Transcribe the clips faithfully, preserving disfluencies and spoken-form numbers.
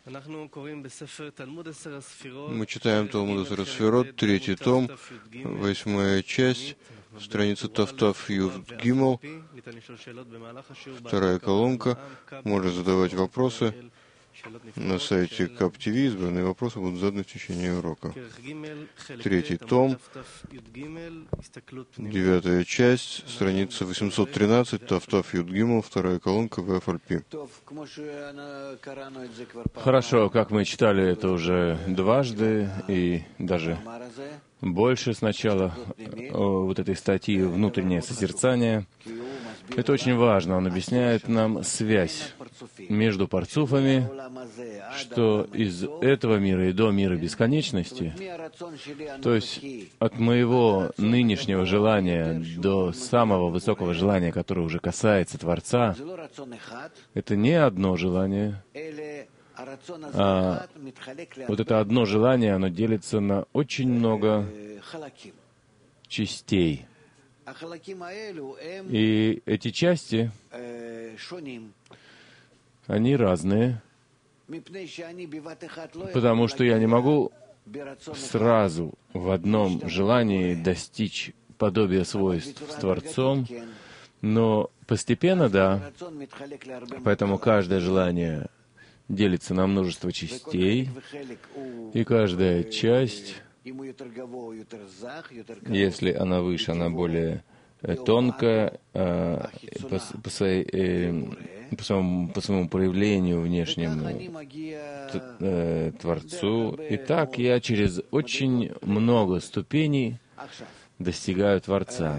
Мы читаем Талмуд Эсер Сферот, третий том, восьмая часть, страница Тафтав Юд Гимел, вторая колонка. Можно задавать вопросы на сайте КАП ТВ. Избранные вопросы будут заданы в течение урока. Третий том, девятая часть, страница восемьсот тринадцать, Тафтав Юд Гимел, вторая колонка, ВФЛП. Хорошо, как мы читали это уже дважды и даже больше сначала вот этой статьи «Внутреннее созерцание». Это очень важно. Он объясняет нам связь между парцуфами, что из этого мира и до мира бесконечности, то есть от моего нынешнего желания до самого высокого желания, которое уже касается Творца, это не одно желание, а вот это одно желание, оно делится на очень много частей. И эти части, они разные, потому что я не могу сразу в одном желании достичь подобия свойств с Творцом, но постепенно, да, поэтому каждое желание делится на множество частей, и каждая часть, если она выше, она более тонкая по, по, своей, по, своему, по своему проявлению внешнему Творцу. И так я через очень много ступеней достигаю Творца.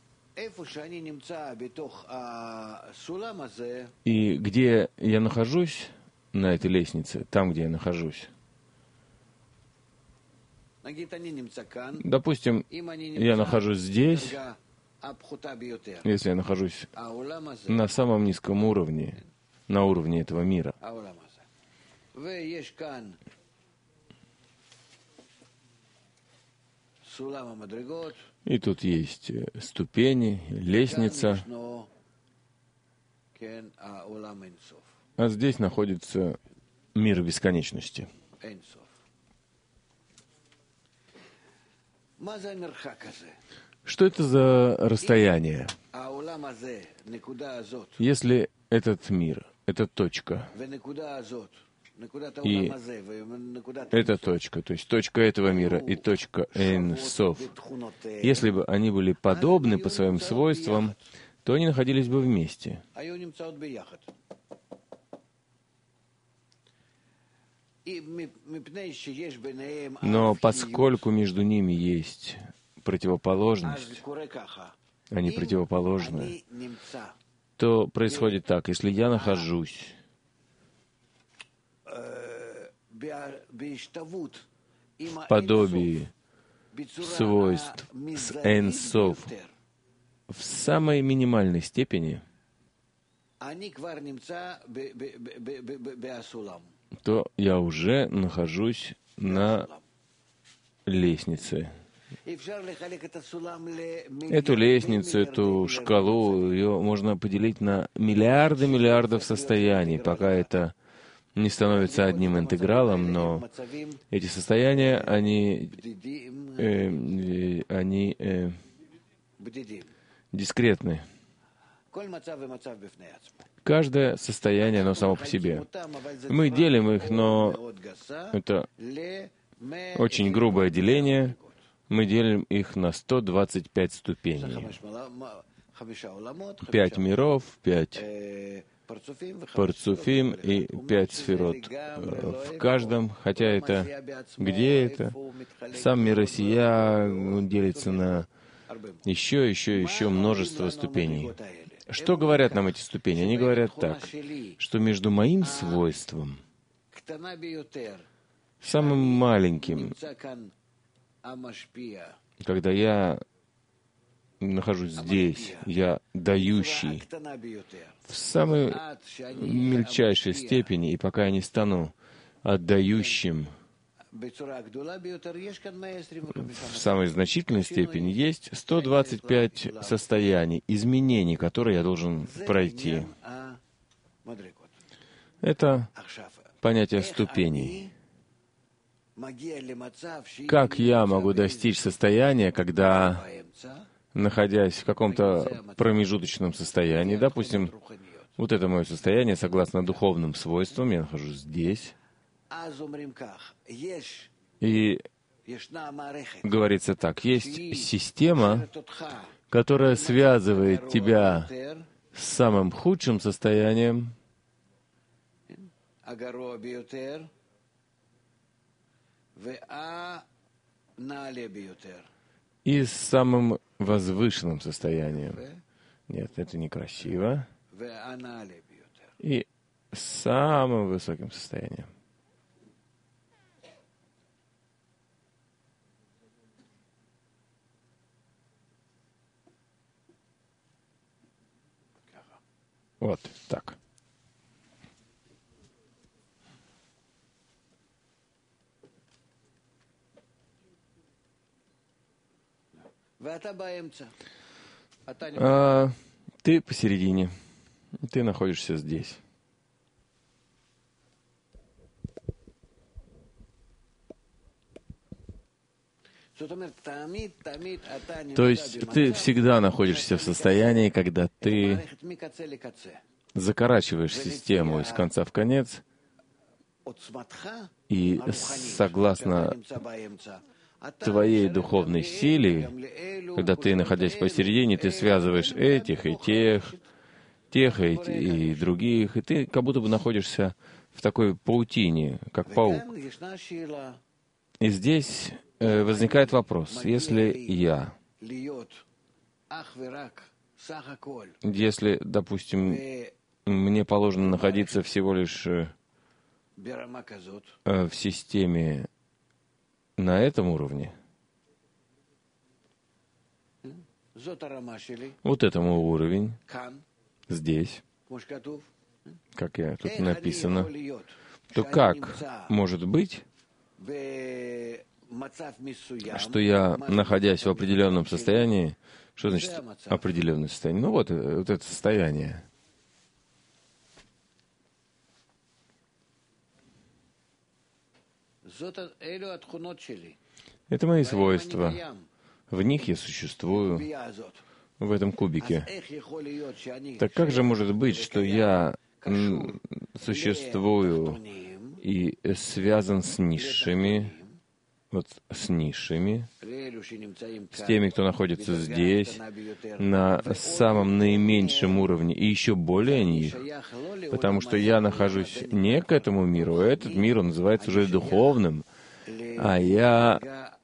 И где я нахожусь на этой лестнице, там, где я нахожусь, допустим, я нахожусь здесь, если я нахожусь на самом низком уровне, на уровне этого мира, и тут есть ступени, лестница, а здесь находится мир бесконечности. Что это за расстояние? Если этот мир, эта точка, и эта точка, то есть точка этого мира и точка Эйн Соф, если бы они были подобны по своим свойствам, то они находились бы вместе. Но поскольку между ними есть противоположность, они противоположны, то происходит так: если я нахожусь в подобии свойств с Эйн Соф в самой минимальной степени, то я уже нахожусь на лестнице. Эту лестницу, эту шкалу, ее можно поделить на миллиарды миллиардов состояний, пока это не становится одним интегралом, но эти состояния, они, э, они э, дискретны. Каждое состояние, оно само по себе. Мы делим их, но это очень грубое деление. Мы делим их на сто двадцать пять ступеней. Пять миров, пять парцуфим и пять сферот в каждом. Хотя это... Где это? Сам мир Россия делится на еще, еще, еще множество ступеней. Что говорят нам эти ступени? Они говорят так, что между моим свойством, самым маленьким, когда я нахожусь здесь, я дающий, в самой мельчайшей степени, и пока я не стану отдающим, в самой значительной степени есть сто двадцать пять состояний, изменений, которые я должен пройти. Это понятие ступеней. Как я могу достичь состояния, когда, находясь в каком-то промежуточном состоянии, допустим, вот это мое состояние, согласно духовным свойствам, я нахожусь здесь, и говорится так, есть система, которая связывает тебя с самым худшим состоянием и с самым возвышенным состоянием. Нет, это некрасиво. И с самым высоким состоянием. Вот так. А, ты посередине. Ты находишься здесь. То есть ты всегда находишься в состоянии, когда ты закорачиваешь систему из конца в конец, и согласно твоей духовной силе, когда ты, находясь посередине, ты связываешь этих и тех, тех и, и других, и ты как будто бы находишься в такой паутине, как паук. И здесь э, возникает вопрос, если я, если, допустим, мне положено находиться всего лишь э, в системе на этом уровне, вот этому уровень, здесь, как я тут написано, то как может быть, что я, находясь в определенном состоянии, что значит определенное состояние? Ну вот, вот это состояние. Это мои свойства. В них я существую, в этом кубике. Так как же может быть, что я существую и связан с низшими, вот с низшими, с теми, кто находится здесь, на самом наименьшем уровне, и еще более них, потому что я нахожусь не к этому миру, а этот мир, он называется уже духовным, а я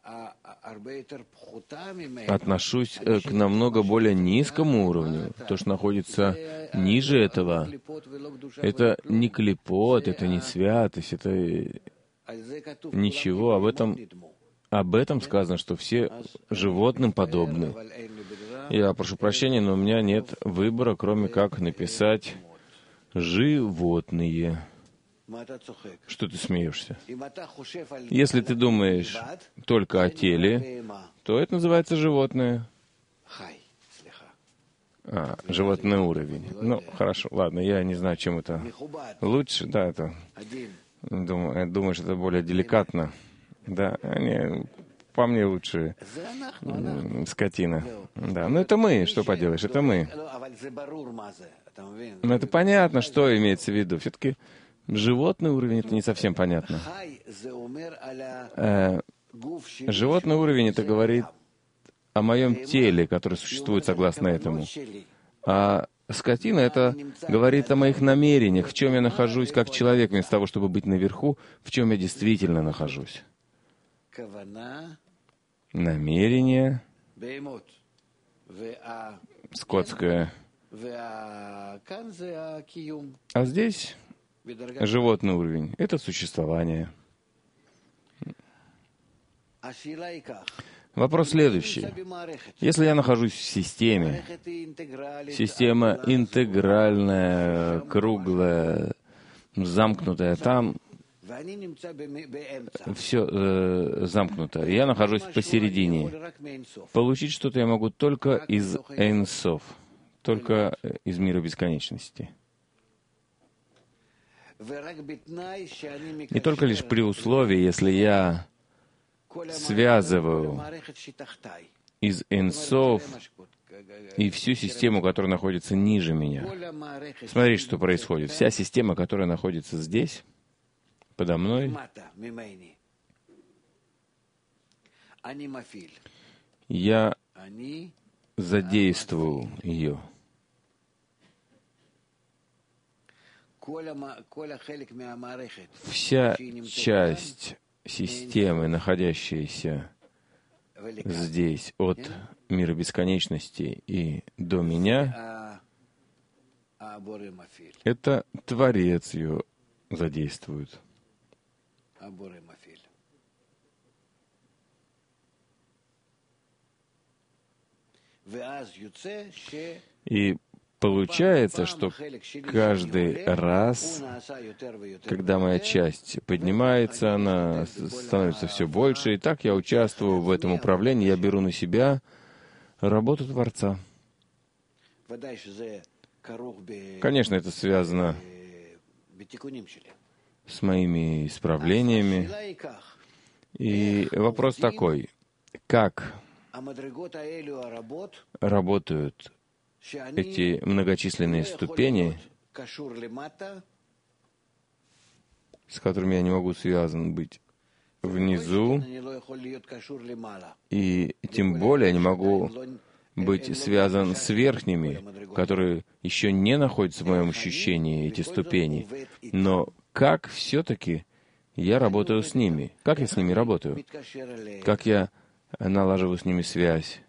отношусь к намного более низкому уровню. То, что находится ниже этого, это не клипот, это не святость, это ничего. Об этом, об этом сказано, что все животным подобны. Я прошу прощения, но у меня нет выбора, кроме как написать «животные». Что ты смеешься? Если ты думаешь только о теле, то это называется животное. А, животный уровень. Ну, хорошо, ладно, я не знаю, чем это лучше. Да, это... Думаю, думаешь, это более деликатно. Да, не, по мне лучше скотина. Да, но это мы, что поделаешь, это мы. Но это понятно, что имеется в виду. Все-таки животный уровень — это не совсем понятно. Э, животный уровень — это говорит о моем теле, которое существует согласно этому. А скотина — это говорит о моих намерениях, в чем я нахожусь как человек, вместо того, чтобы быть наверху, в чем я действительно нахожусь. Намерение, скотское. А здесь животный уровень — это существование. Вопрос следующий. Если я нахожусь в системе, система интегральная, круглая, замкнутая, там все э, замкнуто, я нахожусь посередине. Получить что-то я могу только из Эйн Соф, только из мира бесконечности. И только лишь при условии, если я связываю из Энсов и всю систему, которая находится ниже меня. Смотрите, что происходит. Вся система, которая находится здесь, подо мной, я задействую ее. Вся часть системы, находящаяся здесь, от мира бесконечности и до меня, это Творец ее задействует. И получается, что каждый раз, когда моя часть поднимается, она становится все больше, и так я участвую в этом управлении, я беру на себя работу Творца. Конечно, это связано с моими исправлениями. И вопрос такой, как работают эти многочисленные ступени, с которыми я не могу связан быть внизу, и тем более не могу быть связан с верхними, которые еще не находятся в моем ощущении, эти ступени. Но как все-таки я работаю с ними? Как я с ними работаю? Как я налаживаю с ними связь?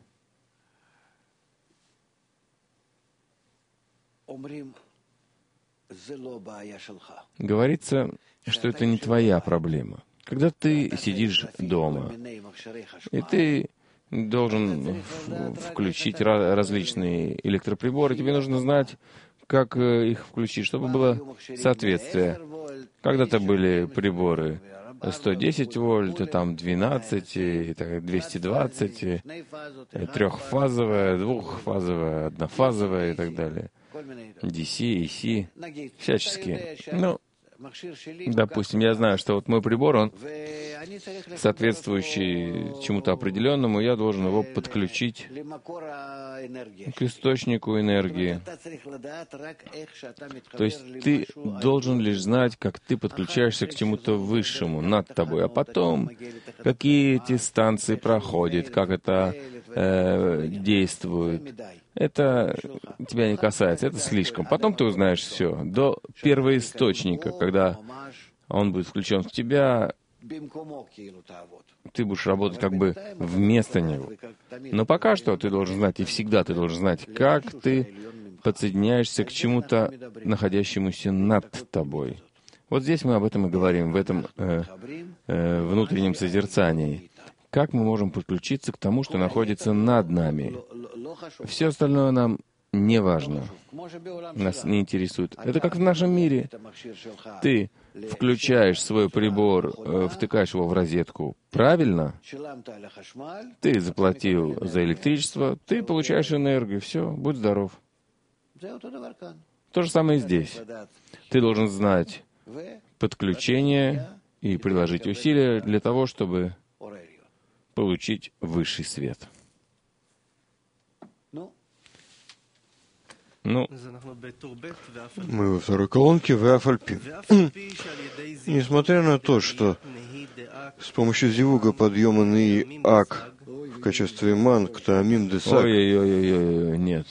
Говорится, что это не твоя проблема. Когда ты сидишь дома, и ты должен включить различные электроприборы, тебе нужно знать, как их включить, чтобы было соответствие. Когда-то были приборы сто десять вольт, там двенадцать, двести двадцать, трехфазовая, двухфазовая, однофазовая и так далее. ди си, и си, всяческие. Ну, допустим, я знаю, что вот мой прибор, он соответствующий чему-то определенному, я должен его подключить к источнику энергии. То есть ты должен лишь знать, как ты подключаешься к чему-то высшему над тобой, а потом какие эти станции проходят, как это э, действует. Это тебя не касается, это слишком. Потом ты узнаешь все. До первоисточника, когда он будет включен в тебя, ты будешь работать как бы вместо него. Но пока что ты должен знать, и всегда ты должен знать, как ты подсоединяешься к чему-то, находящемуся над тобой. Вот здесь мы об этом и говорим, в этом э, э, внутреннем созерцании. Как мы можем подключиться к тому, что находится над нами? Все остальное нам не важно, нас не интересует. Это как в нашем мире. Ты включаешь свой прибор, втыкаешь его в розетку правильно, ты заплатил за электричество, ты получаешь энергию, все, будь здоров. То же самое и здесь. Ты должен знать подключение и приложить усилия для того, чтобы получить высший свет. Ну, мы во второй колонке в Афальпи. Несмотря на то, что с помощью зивуга подъема Нии Ак в качестве ман к Таамим Десак... Ой-ой-ой, нет.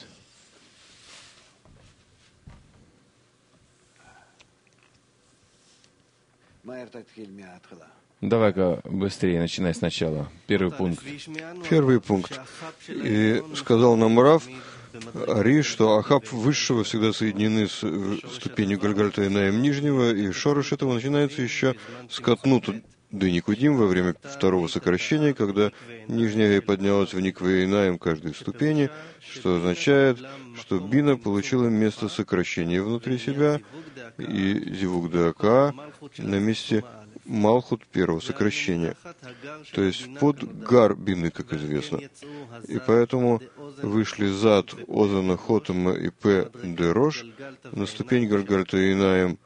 Давай-ка быстрее, начинай сначала. Первый пункт. Первый пункт. И сказал нам Рав Ари, что Ахаб высшего всегда соединены с ступенью Гальгальта Инаим нижнего, и шорош этого начинается еще с Катнут Деникудим во время второго сокращения, когда нижняя поднялась в Никве Инаим каждой ступени, что означает, что Бина получила место сокращения внутри себя, и Зивук Дака на месте Малхут первого сокращения, то есть под Гар Бины, как известно. И поэтому вышли Зад, Озана, Хотама и П. Дерош на ступень Гальгальта Инаем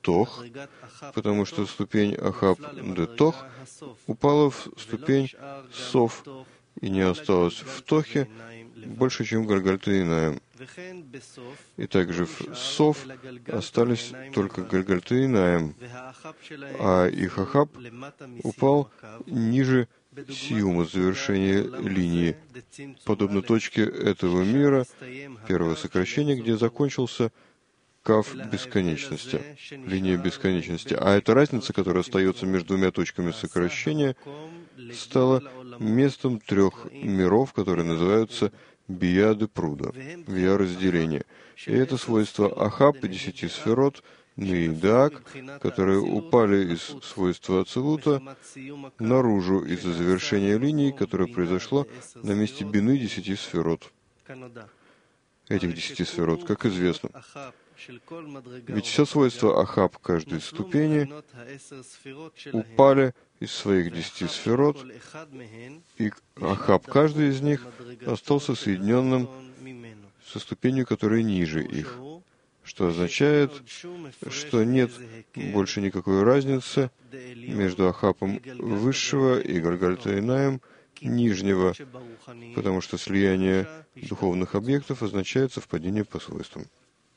тох, потому что ступень Ахаб де тох упала в ступень сов и не осталась в тохе больше, чем Гальгальта Инаим. И также в сов остались только Гальгальта Инаим, а их Ахаб упал ниже сиума, завершения линии, подобно точке этого мира, первого сокращения, где закончился кав бесконечности, линия бесконечности. А эта разница, которая остается между двумя точками сокращения, стала местом трех миров, которые называются Бияды Пруда, Вия разделения. И это свойство Ахаб и десяти сферот, Нейдаак, которые упали из свойства Ацилута наружу из-за завершения линии, которое произошло на месте бины десяти сферот. Этих десяти сферот, как известно. Ведь все свойства Ахаб каждой ступени упали из своих десяти сферот, и Ахаб каждый из них остался соединенным со ступенью, которая ниже их, что означает, что нет больше никакой разницы между Ахабом высшего и Гальгальта Инаим нижнего, потому что слияние духовных объектов означает совпадение по свойствам.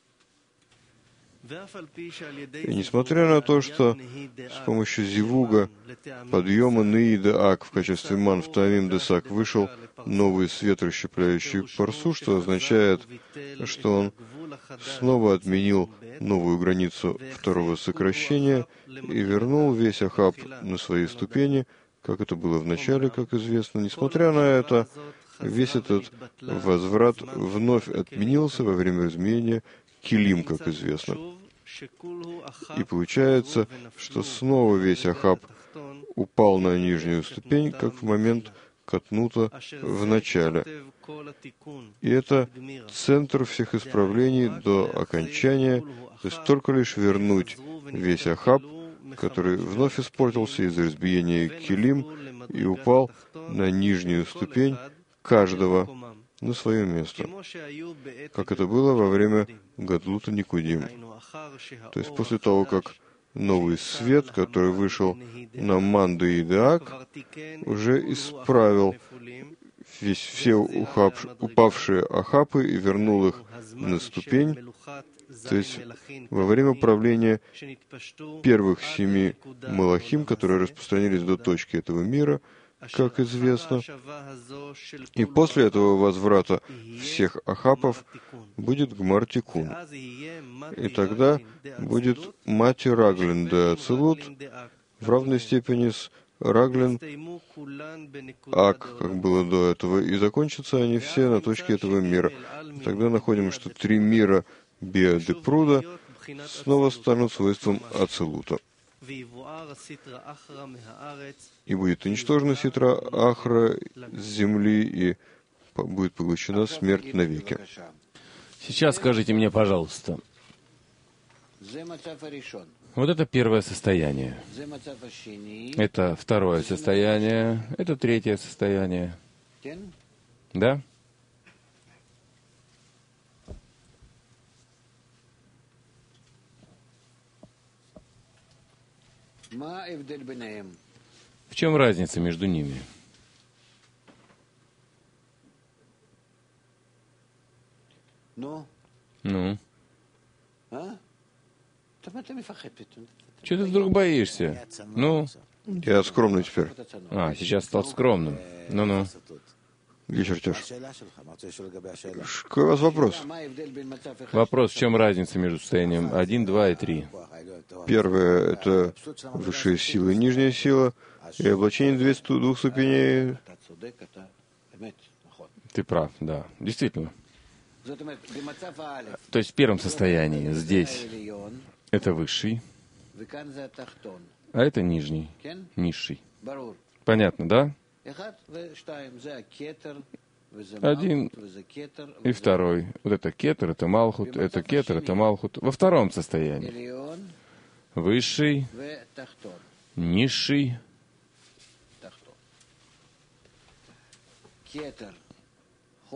И несмотря на то, что с помощью зивуга, подъема Неида Ак в качестве ман в Таамим Десак вышел новый свет, расщепляющий парсу, что означает, что он снова отменил новую границу второго сокращения и вернул весь Ахаб на свои ступени, как это было в начале, как известно. Несмотря на это, весь этот возврат вновь отменился во время изменения Килим, как известно. И получается, что снова весь Ахаб упал на нижнюю ступень, как в момент Катнута в начале. И это центр всех исправлений до окончания, то есть только лишь вернуть весь Ахаб, который вновь испортился из-за разбиения Килим и упал на нижнюю ступень каждого на свое место, как это было во время Гадлута Никудим. То есть после того, как новый свет, который вышел на Манду и Идаак, уже исправил весь, все ухап, упавшие ахапы и вернул их на ступень, то есть во время правления первых семи Малахим, которые распространились до точки этого мира, как известно. И после этого возврата всех ахапов будет Гмар Тикун. И тогда будет Мати Раглин де Ацилут в равной степени с Раглин Ак, как было до этого. И закончатся они все на точке этого мира. И тогда находим, что три мира Биа де Пруда снова станут свойством Ацилута. И будет уничтожена Ситра Ахра с земли, и будет поглощена смерть навеки. Сейчас скажите мне, пожалуйста, вот это первое состояние, это второе состояние, это третье состояние, да? В чем разница между ними? Ну? Ну? Чего ты вдруг боишься? Ну? Я скромный теперь. А, сейчас стал скромным. Ну-ну. Где чертеж? Какой у вас вопрос? Вопрос, в чем разница между состоянием один, два и три? Первое — это высшая сила и нижняя сила, и облачение двух ступеней. Ты прав, да, действительно. То есть в первом состоянии здесь это высший, а это нижний, низший. Понятно, да? Один и второй. Вот это кетер, это малхут, это кетер, это малхут. Во втором состоянии. Высший, низший,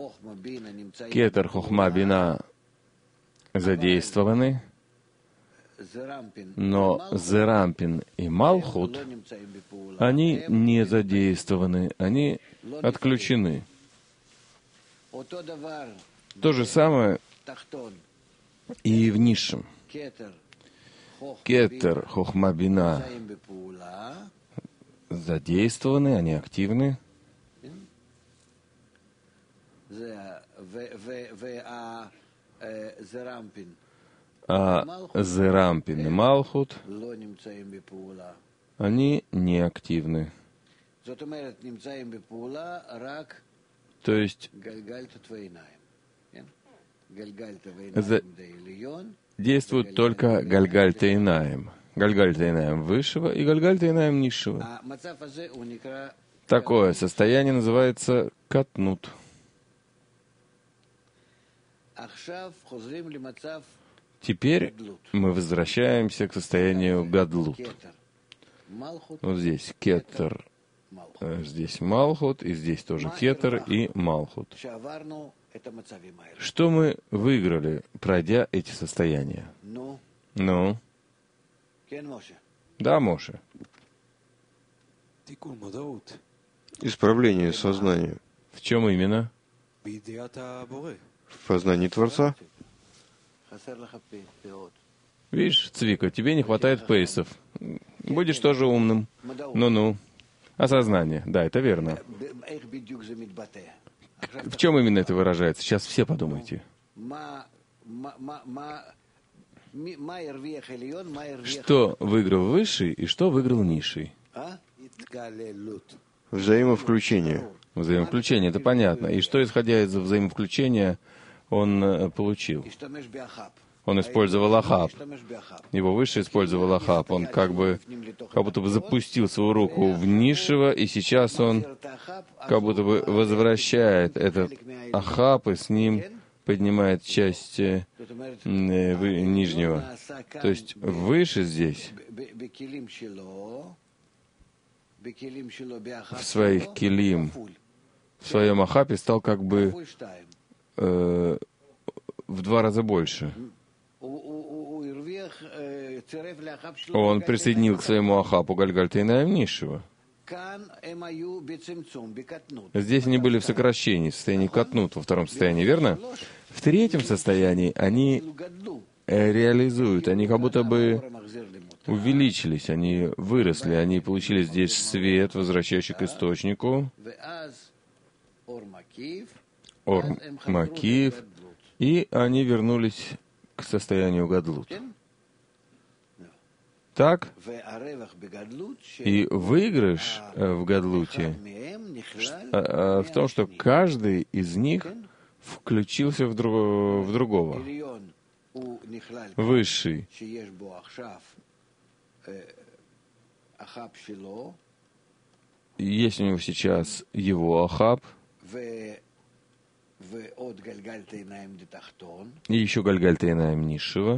кетер, хохма, бина задействованы, Но Зерампин и Малхут, они не задействованы, они отключены. То же самое и в низшем. Кетер, Хохма, Бина задействованы, они активны. А Зерампин и Малхут, они не активны. То есть за... действует только Гальгальта Инаем. Гальгальта Инаем высшего и Гальгальта Инаем низшего. Такое состояние называется катнут. Теперь мы возвращаемся к состоянию гадлут. Вот здесь кетер, здесь малхут, и здесь тоже кетер и малхут. Что мы выиграли, пройдя эти состояния? Ну? Да, Моше. Исправление сознания. В чем именно? В познании Творца. Видишь, Цвика, тебе не хватает пейсов. Будешь тоже умным. Ну-ну. Осознание. Да, это верно. В чем именно это выражается? Сейчас все подумайте. Что выиграл высший и что выиграл низший? Взаимовключение. Взаимовключение, это понятно. И что, исходя из взаимовключения, он получил? Он использовал Ахаб. Его высший использовал Ахаб. Он как бы, как будто бы запустил свою руку в низшего, и сейчас он как будто бы возвращает этот Ахаб, и с ним поднимает часть э, нижнего. То есть выше здесь, в своих килим, в своем Ахапе стал как бы э, в два раза больше. Он присоединил к своему Ахапу Гальгальта Инаем низшего. Здесь они были в сокращении, в состоянии катнут, во втором состоянии, верно? В третьем состоянии они реализуют, они как будто бы увеличились, они выросли, они получили здесь свет, возвращающий к источнику, Ор Макиев, и они вернулись к состоянию гадлут. Так? И выигрыш в гадлуте в том, что каждый из них включился в, друг, в другого. Высший есть у него сейчас его Ахаб, и еще Гальгальта Инаем низшего.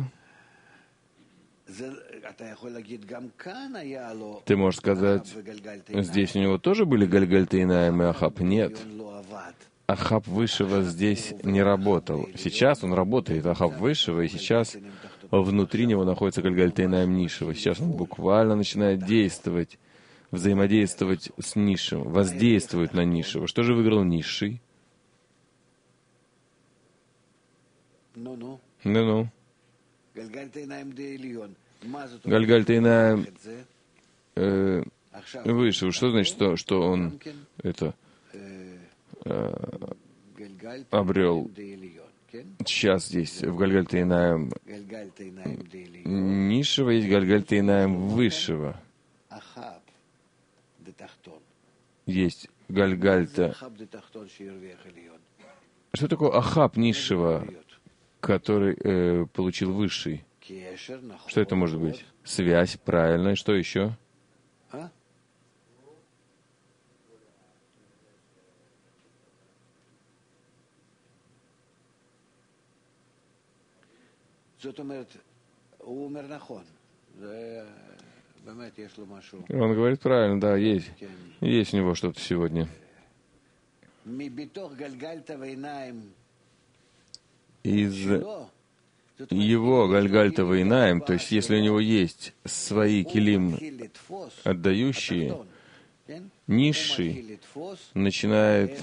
Ты можешь сказать, здесь у него тоже были Гальгальта Инаем и Ахаб? Нет. Ахаб высшего здесь не работал. Сейчас он работает, Ахаб высшего, и сейчас внутри него находится Гальгальта Инаем низшего. Сейчас он буквально начинает действовать, взаимодействовать с низшим, воздействует на низшего. Что же выиграл низший? Ну-ну. Гальгальта Инаем э, выше. Что значит, что, что он это э, обрел? Сейчас здесь в Гальгальта Инаем низшего есть Гальгальта Инаем высшего. Есть Гальгальта. Что такое Ахаб низшего, который э, получил высший? Что это может быть? Связь, правильно. И что еще? Он говорит правильно, да, есть. Есть у него что-то сегодня. Из его Гальгальта Вейнаим, то есть если у него есть свои килим отдающие, низший начинает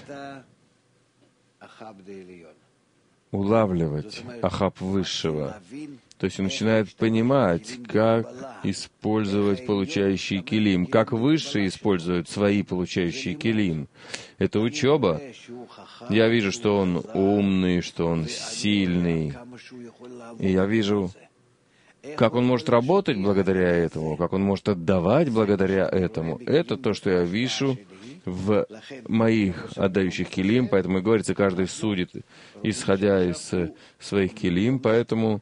улавливать Ахаб высшего. То есть он начинает понимать, как использовать получающий килим, как высшие используют свои получающие килим. Это учеба. Я вижу, что он умный, что он сильный. И я вижу, как он может работать благодаря этому, как он может отдавать благодаря этому. Это то, что я вижу в моих отдающих килим, поэтому и говорится, каждый судит, исходя из своих килим, поэтому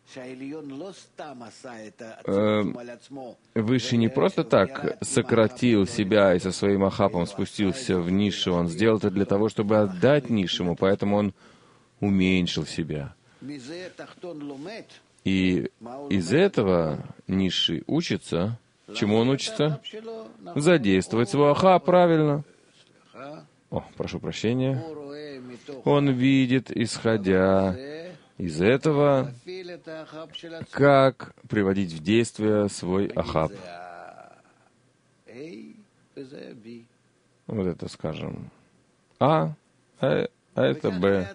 э, Выше не просто так сократил себя и со своим Ахапом спустился в низшего, он сделал это для того, чтобы отдать низшему, поэтому он уменьшил себя. И из этого низший учится. Чему он учится? Задействовать свой Ахап правильно. О, прошу прощения. Он видит, исходя из этого, как приводить в действие свой Ахап. Вот это, скажем, А, а, а это Б.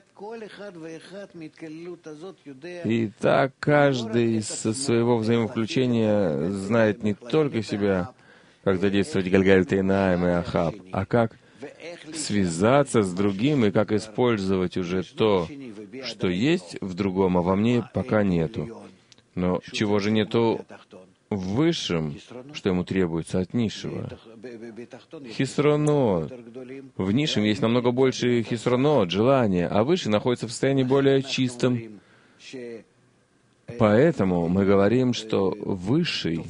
И так каждый со своего взаимовключения знает не только себя, как задействовать Гальгальта Вейнаим и Ахап, а как связаться с другим и как использовать уже то, что есть в другом, а во мне пока нету. Но чего же нету в высшем, что ему требуется от низшего? Хисронот. В низшем есть намного больше хисронот, желания, а выше находится в состоянии более чистом. Поэтому мы говорим, что высший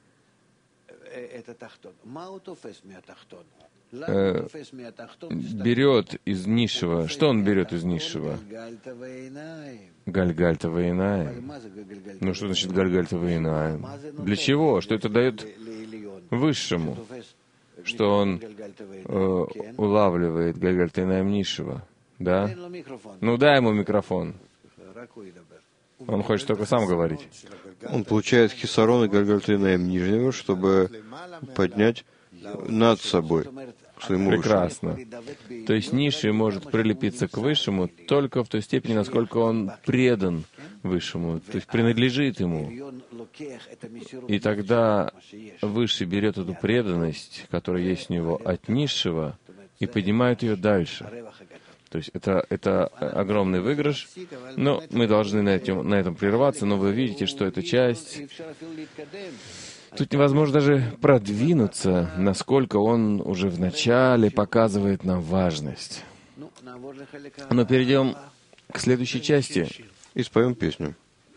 э, берет из низшего. Что он берет из низшего? Гальгальта Вейнаим. Ну что значит Гальгальта Вейнаим? Для чего? Что это дает высшему? Что он э, улавливает Гальгальта Вейнаим низшего. Да? Ну дай ему микрофон. Он хочет только сам говорить. Он получает хисарон и Гальгальта Вейнаим нижнего, чтобы поднять над собой, к своему Прекрасно. высшему. То есть низший может прилепиться к высшему только в той степени, насколько он предан высшему, то есть принадлежит ему. И тогда высший берет эту преданность, которая есть у него от низшего, и поднимает ее дальше. То есть это, это огромный выигрыш, но мы должны на этом, на этом прерваться, но вы видите, что эта часть... Тут невозможно даже продвинуться, насколько он уже в начале показывает нам важность. Но перейдем к следующей части. И споем песню.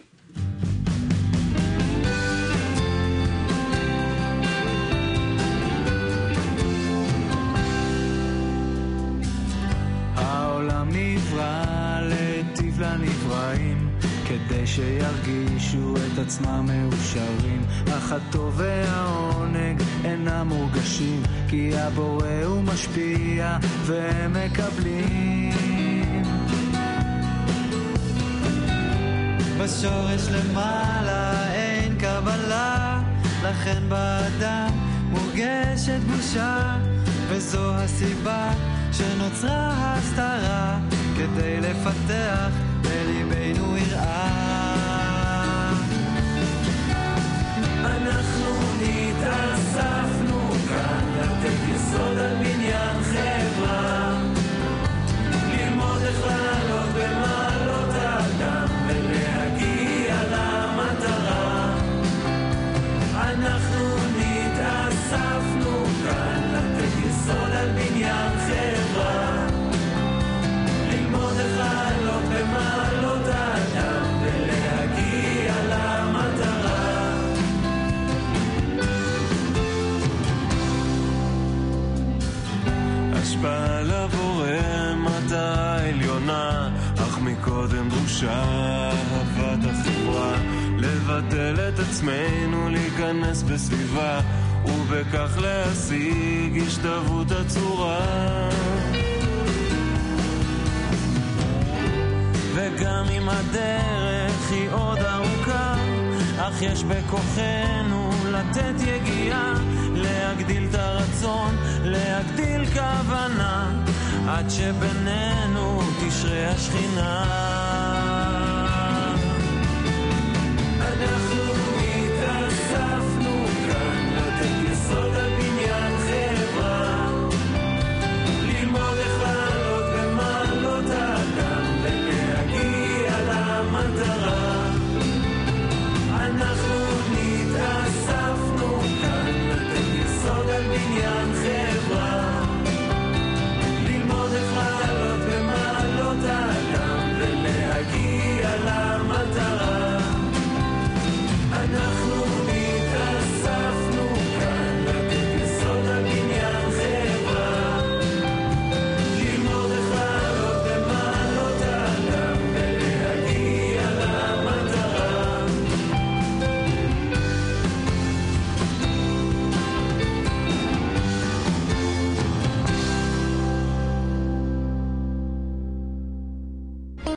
כדי שירגישו את עצמם מאושרים, אך הטוב והעונג אינם מורגשים, כי הבורא הוא משפיע והם מקבלים. בשורש למעלה אין קבלה, לכן באדם מורגשת בושה, וזו הסיבה שנוצרה הסתרה, כדי לפתח בליבנו יראה. אנחנו נתאספנו כאן לתת יסוד על בניין חברה, ללמוד איך לעלות במעלות האדם ולהגיע למטרה. אנחנו נתאספנו כאן לתת יסוד על בניין חברה, ללמוד איך לעלות במעלות האדם ולהגיע למטרה. השפעה לבורא מטרה עליונה, אך מקודם דרושה אהבת החברה, לבטל את עצמנו, להיכנס בסביבה, ובכך להשיג השתוות הצורה. וגם אם הדרך הדרך היא עוד ארוכה, אך יש בכוחנו לתת יגיעה, להגדיל את הרצון, להגדיל כוונה, עד שבינינו תשרה השכינה. אנחנו התאספנו כאן לתת יסוד על בניין חברה, ללמוד איך לעלות במעלות האדם ולהגיע למטרה. אנחנו התאספנו כאן לתת יסוד על בניין חברה,